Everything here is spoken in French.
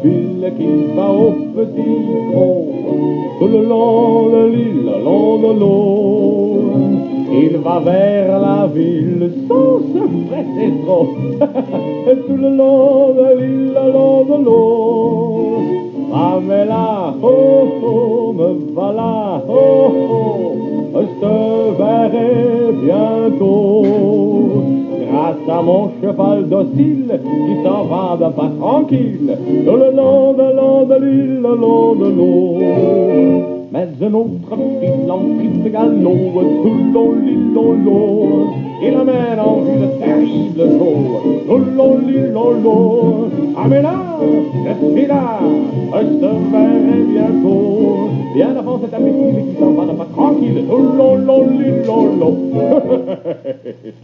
ville qui va au petit trot. Tout le long de l'île, le long de l'eau, il va vers la ville sans se presser trop. Et tout le long de l'île, le long de l'eau, Pamela, oh oh, me voilà, oh oh, je te verrai bientôt. Grâce à mon cheval docile qui s'en va d'un pas tranquille, tout le long de l'île, le long de l'eau. Mais un autre file en triple galop, tout le long de l'île, l'eau, il amène en vue de terribles eaux, tout le long de l'île, l'eau. Ah mais là, je suis là, je te verrai bientôt. Bien avant cet imbécile qui s'en va d'un pas tranquille, tout le long de l'île, l'eau.